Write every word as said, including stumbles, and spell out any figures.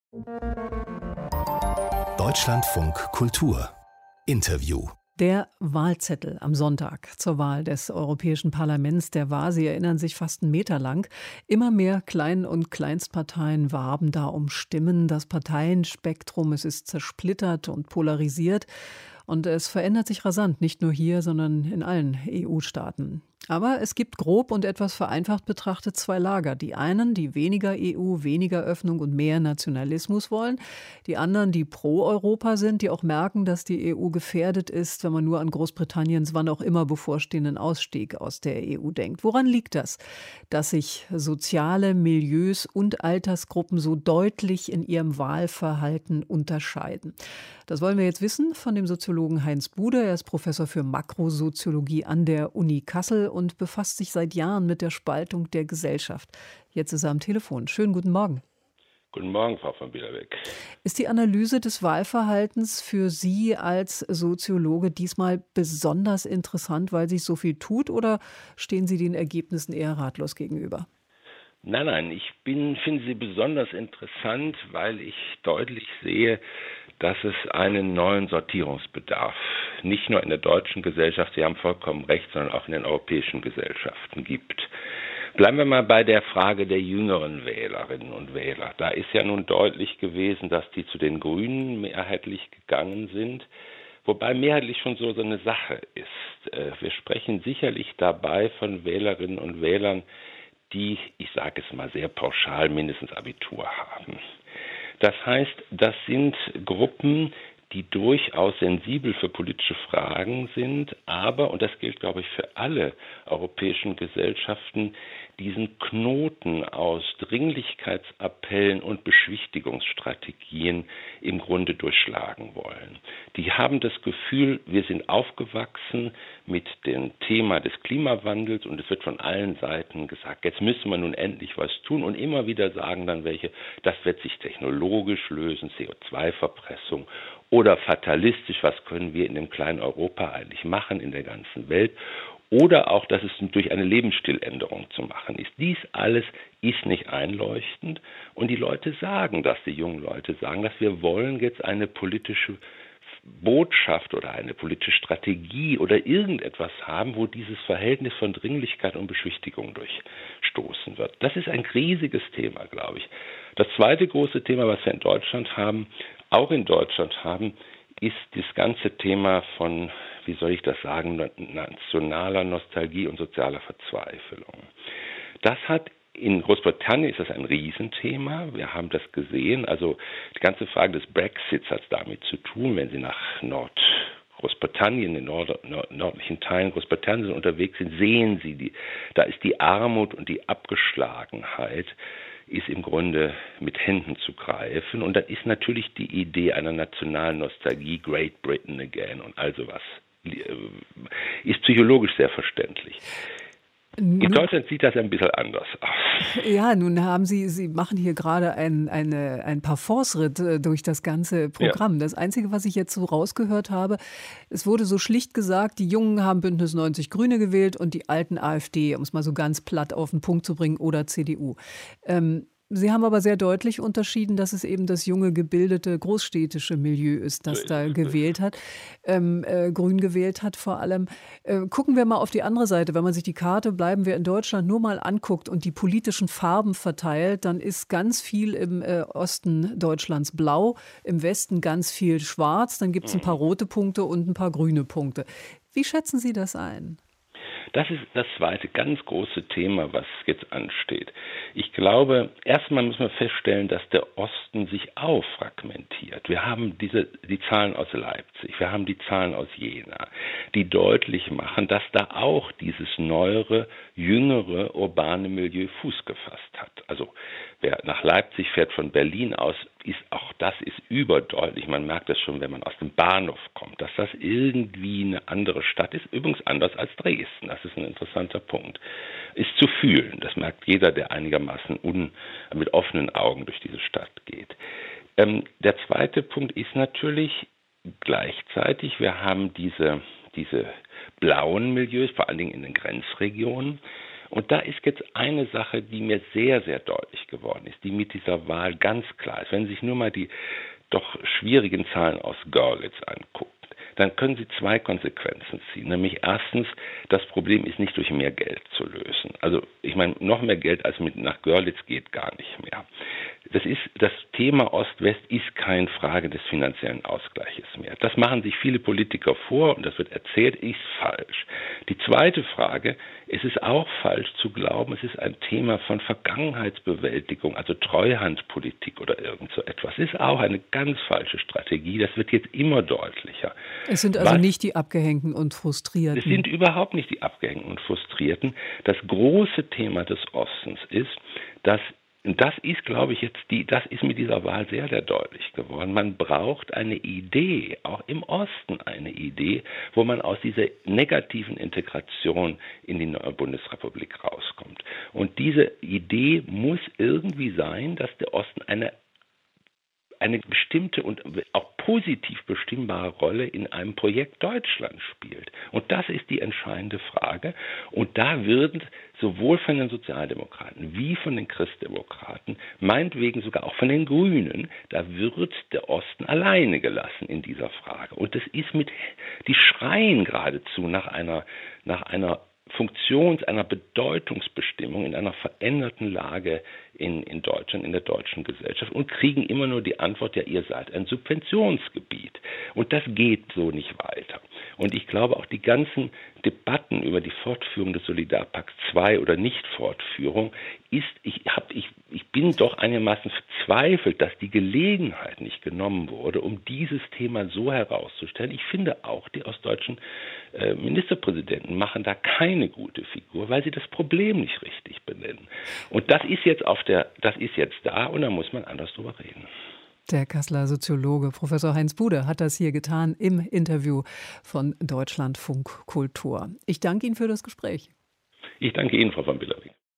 Deutschlandfunk Kultur Interview. Der Wahlzettel am Sonntag zur Wahl des Europäischen Parlaments, der war, Sie erinnern sich, fast einen Meter lang. Immer mehr Klein- und Kleinstparteien warben da um Stimmen. Das Parteienspektrum, es ist zersplittert und polarisiert. Und es verändert sich rasant, nicht nur hier, sondern in allen E U-Staaten. Aber es gibt grob und etwas vereinfacht betrachtet zwei Lager. Die einen, die weniger E U, weniger Öffnung und mehr Nationalismus wollen. Die anderen, die pro Europa sind, die auch merken, dass die E U gefährdet ist, wenn man nur an Großbritanniens wann auch immer bevorstehenden Ausstieg aus der E U denkt. Woran liegt das, dass sich soziale Milieus und Altersgruppen so deutlich in ihrem Wahlverhalten unterscheiden? Das wollen wir jetzt wissen von dem Soziologen Heinz Bude. Er ist Professor für Makrosoziologie an der Uni Kassel und befasst sich seit Jahren mit der Spaltung der Gesellschaft. Jetzt ist er am Telefon. Schönen guten Morgen. Guten Morgen, Frau von Biederbeck. Ist die Analyse des Wahlverhaltens für Sie als Soziologe diesmal besonders interessant, weil sich so viel tut, oder stehen Sie den Ergebnissen eher ratlos gegenüber? Nein, nein, ich bin, finde sie besonders interessant, weil ich deutlich sehe, dass es einen neuen Sortierungsbedarf nicht nur in der deutschen Gesellschaft, Sie haben vollkommen recht, sondern auch in den europäischen Gesellschaften gibt. Bleiben wir mal bei der Frage der jüngeren Wählerinnen und Wähler. Da ist ja nun deutlich gewesen, dass die zu den Grünen mehrheitlich gegangen sind, wobei mehrheitlich schon so, so eine Sache ist. Wir sprechen sicherlich dabei von Wählerinnen und Wählern, die, ich sage es mal sehr pauschal, mindestens Abitur haben. Das heißt, das sind Gruppen, die durchaus sensibel für politische Fragen sind, aber, und das gilt, glaube ich, für alle europäischen Gesellschaften, diesen Knoten aus Dringlichkeitsappellen und Beschwichtigungsstrategien im Grunde durchschlagen wollen. Die haben das Gefühl, wir sind aufgewachsen mit dem Thema des Klimawandels und es wird von allen Seiten gesagt, jetzt müssen wir nun endlich was tun, und immer wieder sagen dann welche, das wird sich technologisch lösen, C O zwei Verpressung, oder fatalistisch, was können wir in dem kleinen Europa eigentlich machen in der ganzen Welt, oder auch, dass es durch eine Lebensstiländerung zu machen ist. Dies alles ist nicht einleuchtend, und die Leute sagen das, die jungen Leute sagen das, wir wollen jetzt eine politische Botschaft oder eine politische Strategie oder irgendetwas haben, wo dieses Verhältnis von Dringlichkeit und Beschwichtigung durchstoßen wird. Das ist ein riesiges Thema, glaube ich. Das zweite große Thema, was wir in Deutschland haben, auch in Deutschland haben, ist das ganze Thema von, wie soll ich das sagen, nationaler Nostalgie und sozialer Verzweiflung. Das hat in Großbritannien ist das ein Riesenthema. Wir haben das gesehen. Also die ganze Frage des Brexits hat damit zu tun, wenn Sie nach Nordgroßbritannien, in den nord- nord- nördlichen Teilen Großbritanniens unterwegs sind, sehen Sie, die, da ist die Armut und die Abgeschlagenheit ist im Grunde mit Händen zu greifen. Und dann ist natürlich die Idee einer nationalen Nostalgie, Great Britain again und all sowas, ist psychologisch sehr verständlich. In Deutschland sieht das ein bisschen anders aus. Ja, nun haben Sie, Sie machen hier gerade ein, eine, ein Parforce-Ritt durch das ganze Programm. Ja. Das Einzige, was ich jetzt so rausgehört habe, es wurde so schlicht gesagt, die Jungen haben Bündnis neunzig Grüne gewählt und die alten AfD, um es mal so ganz platt auf den Punkt zu bringen, oder C D U. Ähm, Sie haben aber sehr deutlich unterschieden, dass es eben das junge, gebildete, großstädtische Milieu ist, das da gewählt hat, ähm, äh, grün gewählt hat vor allem. Äh, gucken wir mal auf die andere Seite. Wenn man sich die Karte, bleiben wir in Deutschland, nur mal anguckt und die politischen Farben verteilt, dann ist ganz viel im äh, Osten Deutschlands blau, im Westen ganz viel schwarz, dann gibt es ein paar rote Punkte und ein paar grüne Punkte. Wie schätzen Sie das ein? Das ist das zweite ganz große Thema, was jetzt ansteht. Ich glaube, erstmal muss man feststellen, dass der Osten sich auch fragmentiert. Wir haben diese, die Zahlen aus Leipzig, wir haben die Zahlen aus Jena, die deutlich machen, dass da auch dieses neuere, jüngere, urbane Milieu Fuß gefasst hat. Also wer nach Leipzig fährt von Berlin aus, ist auch das ist überdeutlich. Man merkt das schon, wenn man aus dem Bahnhof kommt, dass das irgendwie eine andere Stadt ist. Übrigens anders als Dresden. Das ist ein interessanter Punkt. Ist zu fühlen. Das merkt jeder, der einigermaßen un, mit offenen Augen durch diese Stadt geht. Ähm, der zweite Punkt ist natürlich gleichzeitig, wir haben diese, diese blauen Milieus, vor allen Dingen in den Grenzregionen. Und da ist jetzt eine Sache, die mir sehr, sehr deutlich geworden ist, die mit dieser Wahl ganz klar ist. Wenn Sie sich nur mal die doch schwierigen Zahlen aus Görlitz angucken, dann können Sie zwei Konsequenzen ziehen. Nämlich erstens, das Problem ist nicht durch mehr Geld zu lösen. Also ich meine, noch mehr Geld als mit nach Görlitz geht gar nicht mehr. Das ist, das Thema Ost-West ist keine Frage des finanziellen Ausgleiches mehr. Das machen sich viele Politiker vor und das wird erzählt, ist falsch. Die zweite Frage, es ist auch falsch zu glauben, es ist ein Thema von Vergangenheitsbewältigung, also Treuhandpolitik oder irgend so etwas. Es ist auch eine ganz falsche Strategie. Das wird jetzt immer deutlicher. Es sind also Was, nicht die Abgehängten und Frustrierten. Es sind überhaupt nicht die Abgehängten und Frustrierten. Das große Thema des Ostens ist, dass Und das ist, glaube ich, jetzt die, das ist mit dieser Wahl sehr, sehr deutlich geworden. Man braucht eine Idee, auch im Osten eine Idee, wo man aus dieser negativen Integration in die neue Bundesrepublik rauskommt. Und diese Idee muss irgendwie sein, dass der Osten eine eine bestimmte und auch positiv bestimmbare Rolle in einem Projekt Deutschland spielt. Und das ist die entscheidende Frage. Und da wird sowohl von den Sozialdemokraten wie von den Christdemokraten, meinetwegen sogar auch von den Grünen, da wird der Osten alleine gelassen in dieser Frage. Und das ist mit, die schreien geradezu nach einer, nach einer Funktions-, einer Bedeutungsbestimmung in einer veränderten Lage in, in Deutschland, in der deutschen Gesellschaft und kriegen immer nur die Antwort, ja, ihr seid ein Subventionsgebiet. Und das geht so nicht weiter. Und ich glaube auch die ganzen Debatten über die Fortführung des Solidarpakts zwei oder Nichtfortführung ist, ich, hab, ich, ich bin doch einigermaßen verzweifelt, dass die Gelegenheit nicht genommen wurde, um dieses Thema so herauszustellen. Ich finde auch, die ostdeutschen äh, Ministerpräsidenten machen da keine gute Figur, weil sie das Problem nicht richtig benennen. Und das ist jetzt auf der, das ist jetzt da und da muss man anders drüber reden. Der Kasseler Soziologe Professor Heinz Bude hat das hier getan im Interview von Deutschlandfunk Kultur. Ich danke Ihnen für das Gespräch. Ich danke Ihnen, Frau von Billering.